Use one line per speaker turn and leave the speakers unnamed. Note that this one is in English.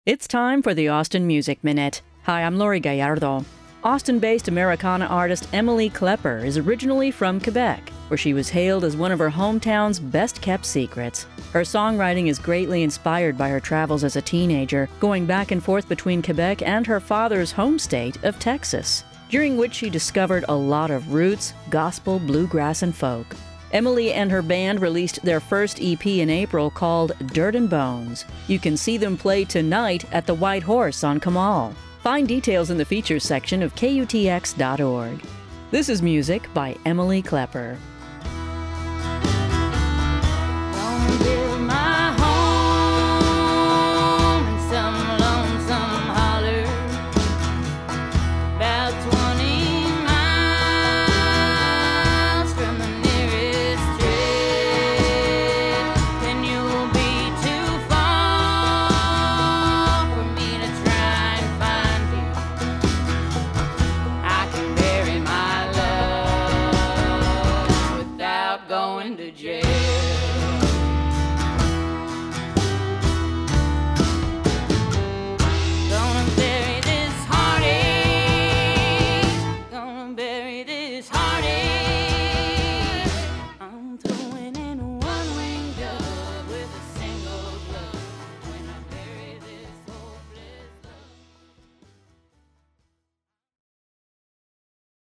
It's time for the Austin Music Minute. Hi, I'm Lori Gallardo. Austin-based Americana artist Emily Klepper is originally from Quebec, where she was hailed as one of her hometown's best-kept secrets. Her songwriting is greatly inspired by her travels as a teenager, going back and forth between Quebec and her father's home state of Texas, during which she discovered a lot of roots, gospel, bluegrass, and folk. Emily and her band released their first EP in April called Dirt and Bones. You can see them play tonight at the White Horse on Kamal. Find details in the features section of KUTX.org. This is music by Emily Klepper.
Going to jail.